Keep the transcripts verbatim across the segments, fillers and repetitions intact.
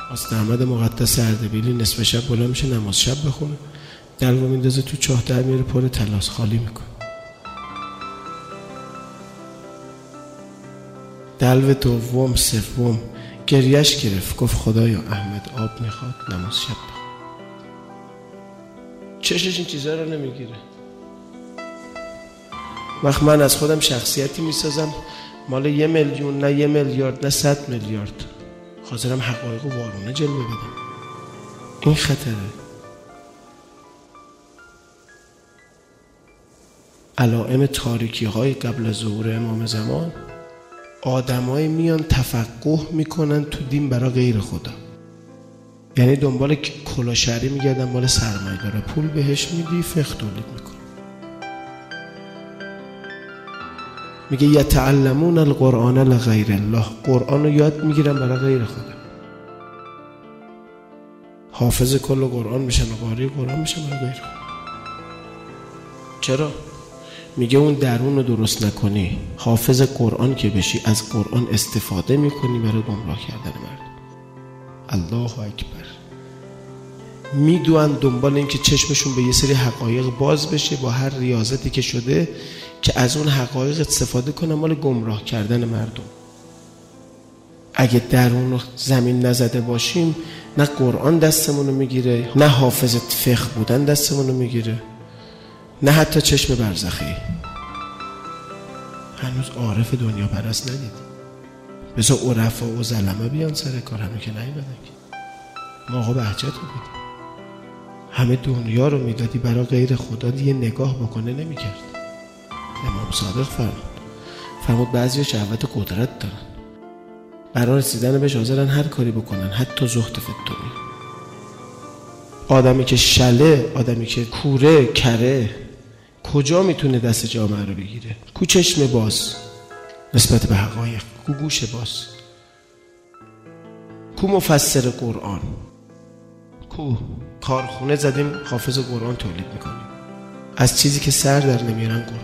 استاد احمد مقدس اردبیلی نصف شب بلند میشه نماز شب بخونه، دلو میندازه تو چاه، در میاره پر تلاس خالی میکنه. دلو دوم سوم گریش گرفت، گفت خدایا احمد آب میخواد نماز شب بخون. چشش این چیزا رو نمیگیره. وقت من از خودم شخصیتی میسازم مال یه میلیون نه یه میلیارد نه صد میلیارد، حاضرم حقایق و وارونه جلوه بدم. این خطره. علائم تاریکی های قبل از ظهور امام زمان، آدمای میان تفقه میکنن تو دین برای غیر خدا، یعنی دنبال کلاشری میگردن، مال سرمایه داره، پول بهش میدی فقه تولید میکنه. میگه یتعلمون القرآن لغیر الله، قرآن رو یاد میگیرن برای غیر خدا. حافظ کل قرآن میشن و قاری قرآن میشن برای غیر خدا. چرا؟ میگه اون درون رو درست نکنی، حافظ قرآن که بشی از قرآن استفاده میکنی برای گمراه کردن مردم. الله اکبر. میدوان دنبال این که چشمشون به یه سری حقایق باز بشه با هر ریاضتی که شده، که از اون حقایق استفاده کنن مال گمراه کردن مردم. اگه درون رو زمین نزده باشیم، نه قرآن دستمونو میگیره، نه حافظ فقه بودن دستمونو میگیره، نه حتی چشم برزخی. هنوز عارف دنیا پرست ندید. بذار عرفا و ظلمه بیان سر کار، همه که نیومدن که. ما آقا بهجت رو بدیم. همه دنیا رو میدادی برای غیر خدا، یه نگاه بکنه نمیکرد. امام صادق فرمود فرمود بعضی شهوت قدرت دارن، برای رسیدن بهش حاضرن هر کاری بکنن، حتی زهد فی الدنیا. آدمی که شله، آدمی که کوره کره، کجا میتونه دست جامعه رو بگیره؟ کو چشم باز نسبت به حقایق، کو گوش باز، کو مفسر قرآن، کو کارخونه زدیم حافظ قرآن تولید میکنیم از چیزی که سر در نمیارن قرآن.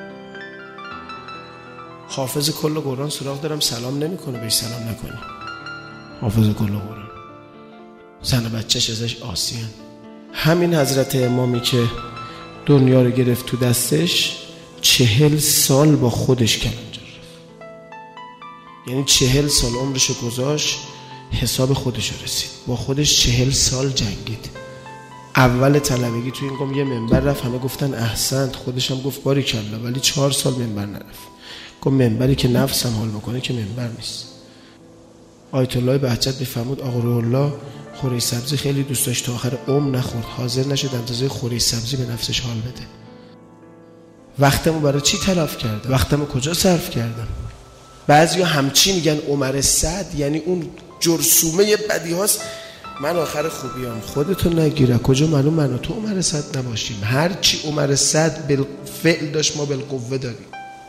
حافظ کل قرآن سراغ دارم سلام نمیکنه، بهش سلام نکنی. حافظ کل قرآن زن و بچه‌ش ازش آسیان. همین حضرت امامی که دنیا رو گرفت تو دستش، چهل سال با خودش کلنجار رفت. یعنی چهل سال عمرشو گذاشت حساب خودشو رسید، با خودش چهل سال جنگید. اول طلبگی تو این قوم یه منبر رفت، همه گفتن احسنت، خودش هم گفت باریکلا، ولی چهار سال منبر نرفت. گفت منبری که نفسم حال میکنه که منبر نیست. آیت الله بهجت بفرمود آقا روح الله خوره سبزی خیلی دوست داشت، تا آخر عمر نخورد، حاضر نشد اندازه خوره سبزی به نفسش حال بده. وقتمو برای چی تلف کردم؟ وقتمو کجا صرف کردم؟ بعضیا همچی میگن عمر سعد یعنی اون جرثومه بدی هاست، من آخر خوبیام. خودتو نگیره، کجا معلوم من و تو عمر سعد نباشیم؟ هر چی عمر سعد بالفعل داشت ما بالقوه داریم.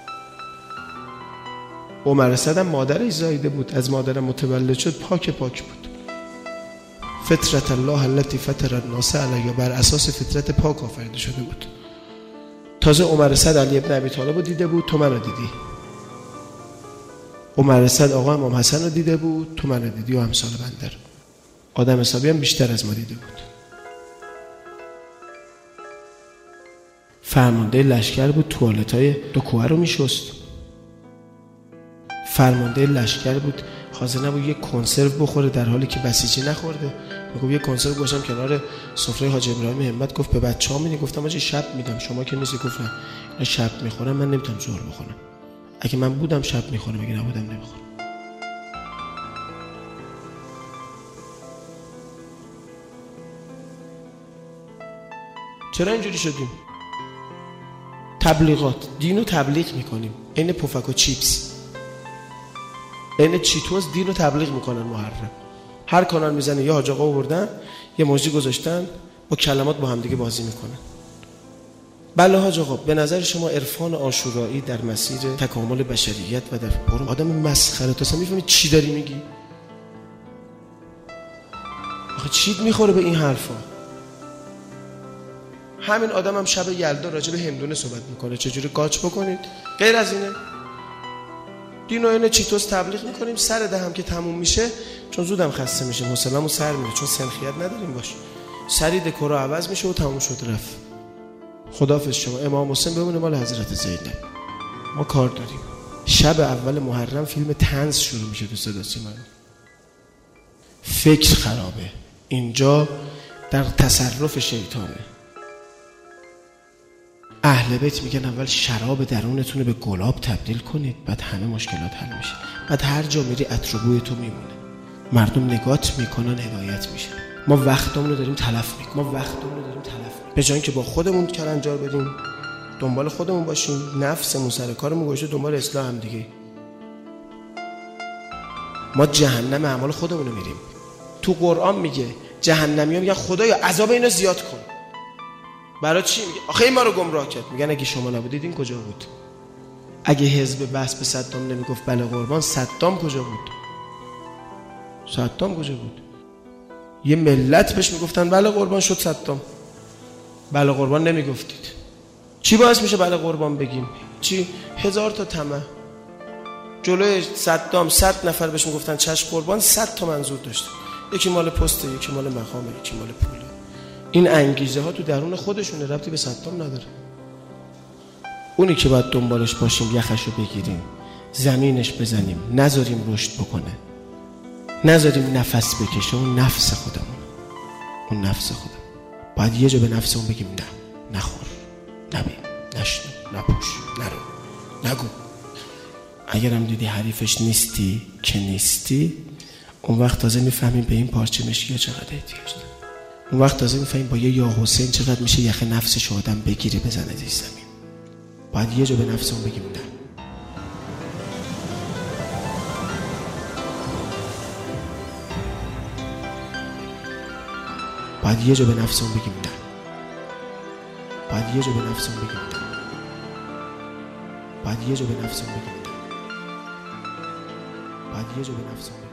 عمر سعد هم مادرش زایده بود، از مادرم متولد شد، پاک پاک بود. فطرت الله التي فطر الناس علیها، بر اساس فطرت پاک آفریده شده بود. تازه عمر سعد علی ابن ابی طالب رو دیده بود، تو منو دیدی. عمر سعد آقا امام حسن رو دیده بود، تو منو دیدی و امثال بنده. آدم حسابی هم بیشتر از ما دیده بود. فرمانده لشکر بود، توالتای دو کوه رو میشست. فرمانده لشکر بود، حاضر نبود یک کنسرو بخوره در حالی که بسیجی نخورده. میگم یک کنسرو گوشم کنار سفره حاج ابراهیم همت. گفت به بچه‌ها میدی؟ گفتم آجی شب میدم، شما که نیستی. گفت نه شب میخورم، من نمیتونم ظهر بخورم. اگه من بودم شب میخورم، اگه نبودم نمیخورم. چرا اینجوری شدیم؟ تبلیغات، دینو تبلیغ میکنیم، این پفک و چیپس، این چیتوز دینو تبلیغ میکنن محرم. هر کانال میزنه یا حاج آقا آوردن، یه موجی گذاشتن، با کلمات با هم دیگه بازی میکنن. بله حاج آقا، به نظر شما عرفان عاشورایی در مسیر تکامل بشریت و در برون آدم مسخره، تو اصلا میفهمی چی داری میگی؟ آخه چیت میخوره به این حرفا؟ همین آدم هم شب یلدا راجع به هندونه صحبت میکنه، چجوری قاچ بکنید، غیر از اینه. دین و این چیتوس تبلیغ میکنیم، سر دهم که تموم میشه، چون زودم خسته میشیم، حوصله‌مون سر میره، چون سنخیت نداریم باش، سری دکورا عوض میشه و تموم شد رفت. خداحافظ شما. امام حسین بمونه مال حضرت زینب. ما کار داریم. شب اول محرم فیلم طنز شروع میشه تو صدا سیما. فکر خرابه، اینجا در تصرف شیطانه. اهل بیت میگن اول شراب درونتون رو به گلاب تبدیل کنید، بعد همه مشکلات حل میشه. بعد هر جا میری عطر و بوی تو میمونه، مردم نگات میکنن، هدایت میشه. ما وقتمون رو داریم تلف میکنیم، ما وقتمون رو داریم تلف میکنیم. به جای اینکه با خودمون کلنجار بدیم، دنبال خودمون باشیم، نفسمون سر کارمون گوشه، دنبال اصلاح هم دیگه. ما جهنم اعمال خودمون رو میریم. تو قرآن میگه جهنمیان میگن خدایا عذاب اینا زیاد کن. برای چی؟ میگه آخه این ما رو گمراه کرد. میگن اگه شما نبودید این کجا بود؟ اگه حزب بس به صدام نمیگفت بله قربان، صدام کجا بود؟ صدام کجا بود؟ یه ملت بهش میگفتن بله قربان، شد صدام. بله قربان نمیگفتید. چی باعث میشه بله قربان بگیم؟ چی؟ هزار تا طمع. جلوی صدام صد نفر بهش میگفتن چشم قربان، صد تا منظور داشت. یکی مال پسته، یکی مال مقامه، یکی مال پوله. این انگیزه ها تو درون خودشونه، ربطی به صدام نداره. اونی که باید دنبالش باشیم، یخشو بگیریم، زمینش بزنیم، نذاریم رشد بکنه، نذاریم نفس بکشه. اون نفس خودمون، اون نفس خودمون. باید یه جا به نفسمون بگیم نه، نخور، نبین، نشنو، نپوش، نرو، نگو. اگرم دیدی حریفش نیستی که نیستی، اون وقت تازه میفهمیم به این پارچه مشکی چقدر احتیاج داره. اون وقت تازه میفهمیم با یه یا حسین چقدر میشه یخ نفسش آدم بگیره بزنه زیر زمین. باید یه جا به نفسمون بگیم نه. باید یه جا به نفسمون بگیم نه. باید یه جا به نفسمون بگیم نه. باید یه جا به نفسمون بگیم نه. باید یه جا به نفسمون بگیم